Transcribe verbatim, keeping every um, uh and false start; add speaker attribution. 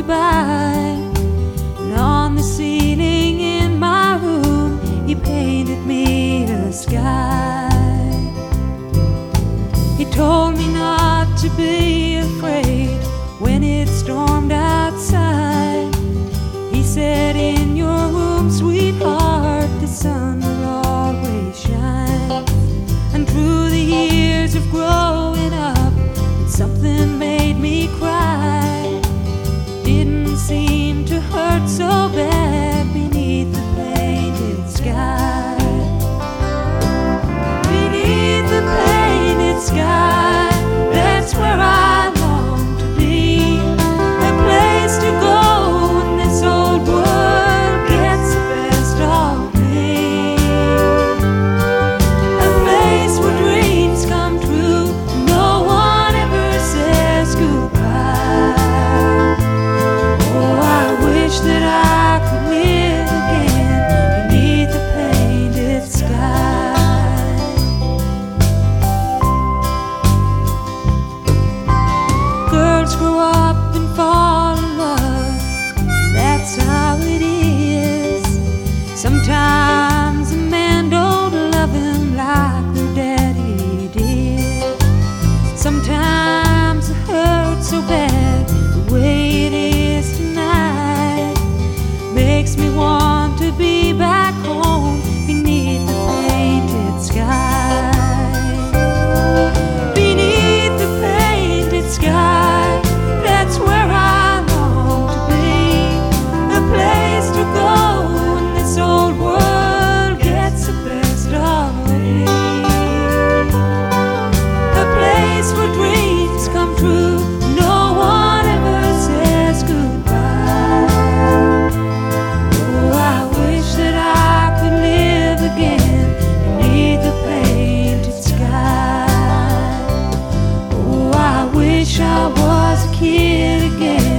Speaker 1: goodbye. And on the ceiling in my room, he painted me a sky. He told me not to be afraid when it stormed outside. He said, in your room, sweetheart, the sun will always shine. And through the years of growing up, something made me cry. Didn't seem to hurt so bad beneath the painted sky. Beneath the painted sky, that's where I long to be. A place to go when this old world gets the best of me. A place where dreams come true, no one ever says goodbye. Oh, I wish that I could live again beneath the painted sky. Girls grow up and fall in love, that's how it is. Sometimes a man don't love him like their daddy did. Sometimes it hurts so bad the way it is tonight. Makes me want to be back home beneath the painted sky. Beneath the painted sky, that's where I long to be. A place to go when this old world gets the best of me. A place where dreams come true, no one ever says goodbye. Oh, I wish that I could live again beneath the painted sky. Oh, I wish I was a kid again.